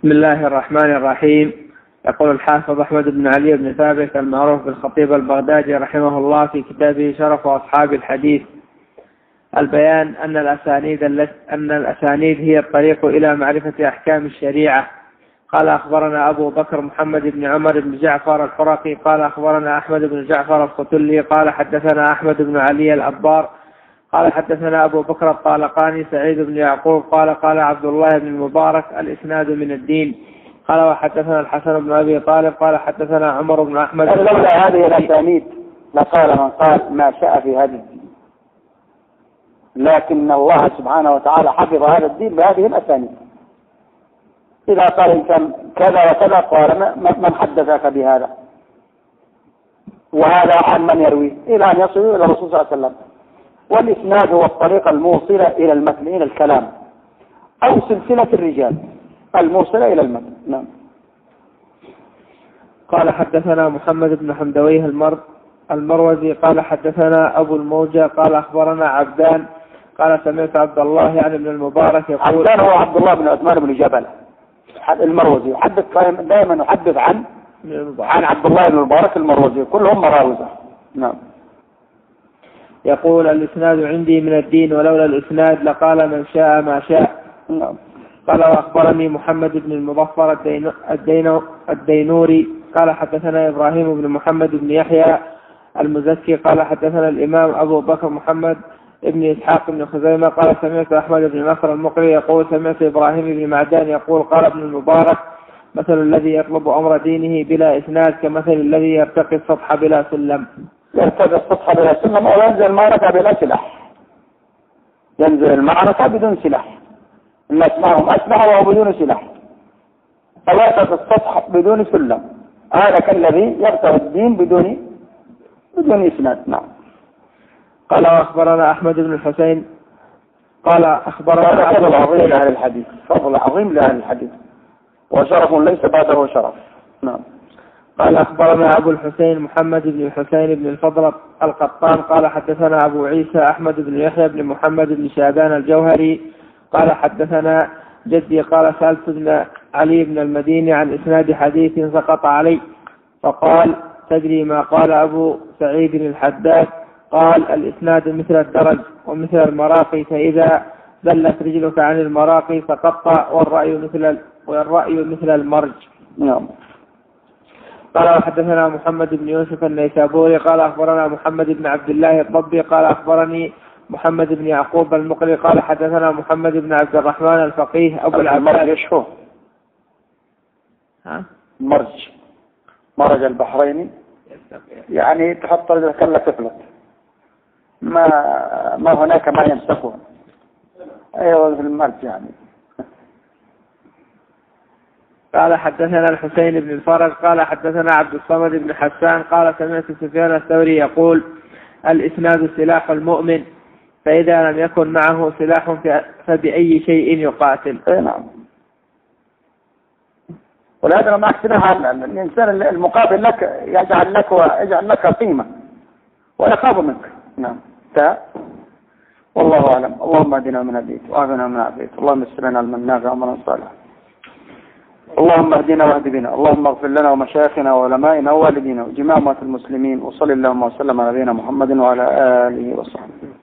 بسم الله الرحمن الرحيم. يقول الحافظ أحمد بن علي بن ثابت المعروف بالخطيب البغدادي رحمه الله في كتابه شرف أصحاب الحديث البيان أن الأسانيد هي الطريق إلى معرفة أحكام الشريعة. قال أخبرنا أبو بكر محمد بن عمر بن جعفر الحرقي قال أخبرنا أحمد بن جعفر الختلي قال حدثنا أحمد بن علي الأبار قال حدثنا أبو بكر الطالقاني سعيد بن يعقوب قال عبد الله بن المبارك الإسناد من الدين. قال وحدثنا الحسن بن أبي طالب قال حدثنا عمر بن أحمد. لولا هذه الأسانيد لقال من قال ما شاء في هذا الدين، لكن الله سبحانه وتعالى حفظ هذا الدين بهذه الأسانيد. إذا قال إنسان كذا وكذا قال من حدثك بهذا، وهذا عن من يروي إلى أن يصل إلى الرسول صلى الله عليه وسلم. والإسناد هو الطريقة الموصلة إلى المتن، إلى الكلام، أو سلسلة الرجال الموصلة إلى المتن. نعم. قال حدثنا محمد بن حمدويه المروزي قال حدثنا أبو الموجة قال أخبرنا عبدان قال سمعت عبد الله يعني ابن المبارك يقول. عبدان هو عبد الله بن عثمان بن جبل المروزي، يحدث دائما يحدث عن عبد الله بن المبارك المروزي، كلهم مراوزة. نعم. يقول الإسناد عندي من الدين ولولا الإسناد لقال من شاء ما شاء. نعم. قال وأخبرني محمد بن المظفر الدينوري قال حدثنا إبراهيم بن محمد بن يحيى المزكي قال حدثنا الإمام أبو بكر محمد بن إسحاق بن خزيمة قال سمعت أحمد بن نصر المقري يقول سمعت إبراهيم بن معدان يقول قال ابن المبارك مثل الذي يطلب أمر دينه بلا إسناد كمثل الذي يرتقي السطح بلا سلم. يرتقي السطح بلا سلم أو ينزل المعركة بلا سلاح، ينزل المعركة بدون سلاح، الناس معهم أسلحة وهو بدون سلاح، فيرتقي السطح بدون سلم. هذا كالذي يرتقي الدين بدون إسناد. نعم. قال أخبرنا أحمد بن الحسين قال أخبرنا فضل عظيم لأهل الحديث، فضل عظيم لأهل الحديث وشرف ليس بعده شرف. نعم. قال أخبرنا أبو الحسين محمد بن الحسين بن الفضل القطان قال حدثنا أبو عيسى أحمد بن يحيى بن محمد بن شعبان الجوهري قال حدثنا جدي قال سألت بن علي بن المديني عن إسناد حديث سقط علي فقال تدري ما قال أبو سعيد الحداد؟ قال الإسناد مثل الدرج ومثل المراقي، فإذا دلت رجلك عن المراقي فقطع والرأي مثل المرج. نعم. قال وحدثنا محمد بن يوسف النيسابوري قال أخبرنا محمد بن عبد الله الضبي قال أخبرني محمد بن يعقوب المقري قال حدثنا محمد بن عبد الرحمن الفقيه أبو العباس. مرج البحرين، يعني تحط رجلك كلا تفلت، ما هناك ما يمسكون. أيوة في المرج يعني. قال حدثنا الحسين بن الفرج قال حدثنا عبد الصمد بن حسان قال سمعت سفيان الثوري يقول الإسناد سلاح المؤمن، فإذا لم يكن معه سلاح فبأي شيء يقاتل. نعم. ولهذا ما أحسنها الإنسان المقابل لك يجعل لك قيمة ويخاف منك. نعم. والله أعلم. اللهم اهدنا من هديت وأعافنا من عافيت، اللهم يسر لنا علما نافعا وعملا صالحا، اللهم اهدنا واهد بنا، اللهم اغفر لنا ومشايخنا وعلمائنا ووالدينا وجميع أموات المسلمين، وصل اللهم وسلم على نبينا محمد وعلى آله وصحبه.